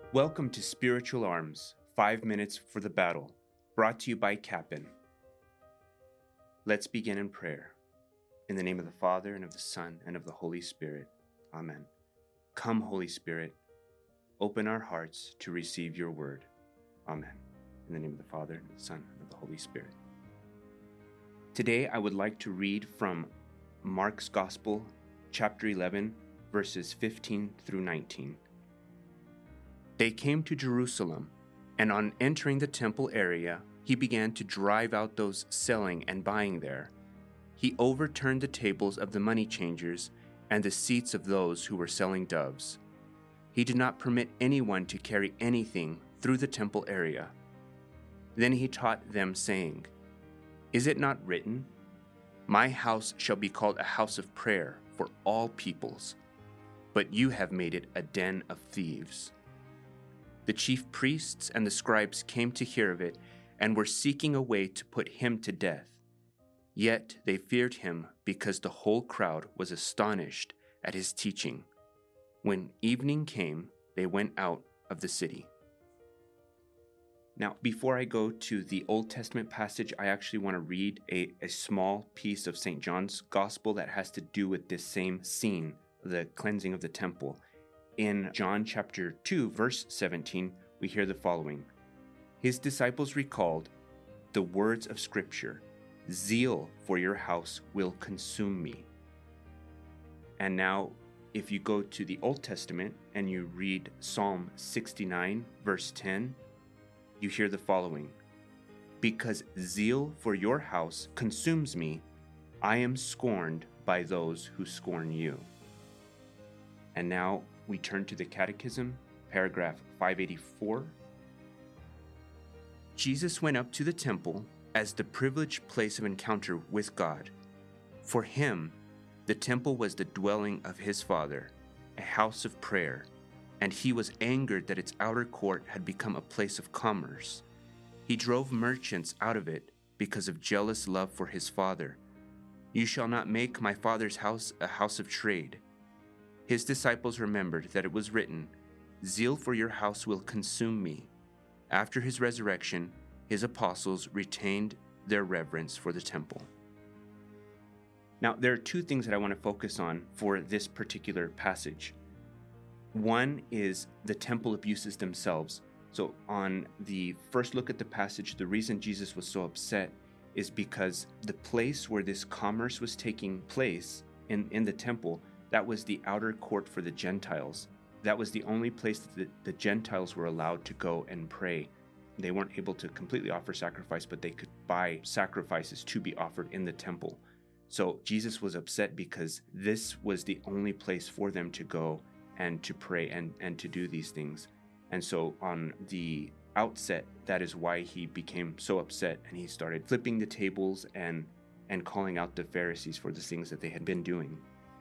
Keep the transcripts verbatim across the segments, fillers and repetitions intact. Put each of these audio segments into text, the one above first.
Welcome to Spiritual Arms, Five Minutes for the Battle, brought to you by Cap'n. Let's begin in prayer. In the name of the Father, and of the Son, and of the Holy Spirit. Amen. Come, Holy Spirit, open our hearts to receive your word. Amen. In the name of the Father, and of the Son, and of the Holy Spirit. Today I would like to read from Mark's Gospel, chapter eleven, verses fifteen through nineteen. They came to Jerusalem, and on entering the temple area, he began to drive out those selling and buying there. He overturned the tables of the money changers and the seats of those who were selling doves. He did not permit anyone to carry anything through the temple area. Then he taught them, saying, "Is it not written, 'My house shall be called a house of prayer for all peoples,' but you have made it a den of thieves." The chief priests and the scribes came to hear of it and were seeking a way to put him to death. Yet they feared him because the whole crowd was astonished at his teaching. When evening came, they went out of the city. Now, before I go to the Old Testament passage, I actually want to read a, a small piece of Saint John's Gospel that has to do with this same scene, the cleansing of the temple. In John chapter two, verse seventeen, we hear the following. His disciples recalled the words of Scripture, "Zeal for your house will consume me." And now, if you go to the Old Testament and you read Psalm sixty-nine, verse ten, you hear the following. "Because zeal for your house consumes me, I am scorned by those who scorn you." And now we turn to the Catechism, paragraph five eighty-four. Jesus went up to the temple as the privileged place of encounter with God. For him, the temple was the dwelling of his Father, a house of prayer, and he was angered that its outer court had become a place of commerce. He drove merchants out of it because of jealous love for his Father. "You shall not make my Father's house a house of trade." His disciples remembered that it was written, "Zeal for your house will consume me." After his resurrection, his apostles retained their reverence for the temple. Now, there are two things that I want to focus on for this particular passage. One is the temple abuses themselves. So on the first look at the passage, the reason Jesus was so upset is because the place where this commerce was taking place in, in the temple, that was the outer court for the Gentiles. That was the only place that the, the Gentiles were allowed to go and pray. They weren't able to completely offer sacrifice, but they could buy sacrifices to be offered in the temple. So Jesus was upset because this was the only place for them to go and to pray and, and to do these things. And so on the outset, that is why he became so upset, and he started flipping the tables and, and calling out the Pharisees for the things that they had been doing.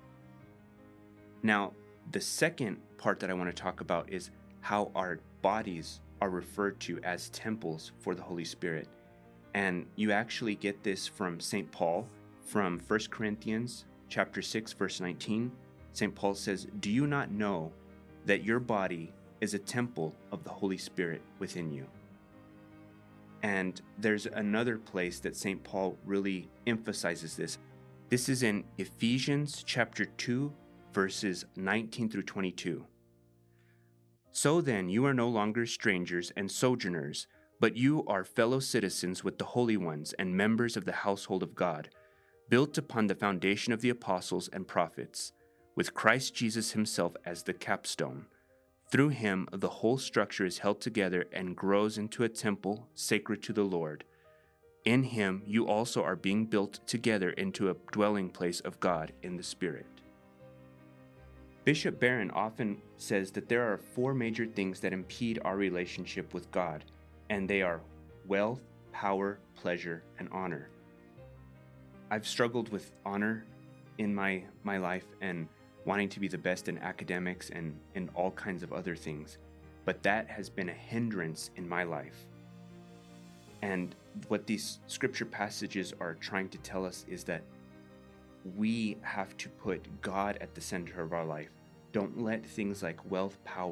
Now, the second part that I want to talk about is how our bodies are referred to as temples for the Holy Spirit. And you actually get this from Saint Paul, from First Corinthians chapter six, verse nineteen. Saint Paul says, "Do you not know that your body is a temple of the Holy Spirit within you?" And there's another place that Saint Paul really emphasizes this. This is in Ephesians chapter two, verses nineteen through twenty-two. "So then you are no longer strangers and sojourners, but you are fellow citizens with the holy ones and members of the household of God, built upon the foundation of the apostles and prophets, with Christ Jesus himself as the capstone. Through him the whole structure is held together and grows into a temple sacred to the Lord. In him you also are being built together into a dwelling place of God in the Spirit." Bishop Barron often says that there are four major things that impede our relationship with God, and they are wealth, power, pleasure, and honor. I've struggled with honor in my, my life and wanting to be the best in academics and in all kinds of other things, but that has been a hindrance in my life. And what these scripture passages are trying to tell us is that we have to put God at the center of our life. Don't let things like wealth, power,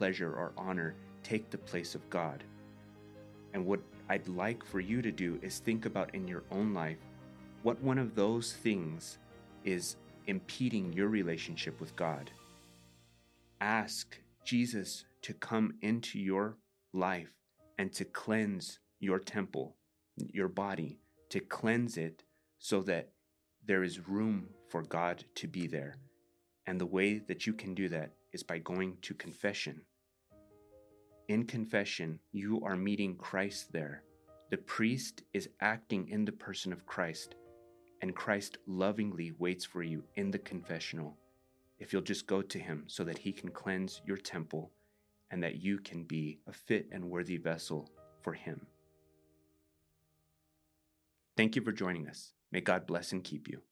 pleasure or honor take the place of God. And what I'd like for you to do is think about in your own life what one of those things is impeding your relationship with God. Ask Jesus to come into your life and to cleanse your temple, your body, to cleanse it so that there is room for God to be there. And the way that you can do that is by going to confession. In confession, you are meeting Christ there. The priest is acting in the person of Christ, and Christ lovingly waits for you in the confessional if you'll just go to him so that he can cleanse your temple and that you can be a fit and worthy vessel for him. Thank you for joining us. May God bless and keep you.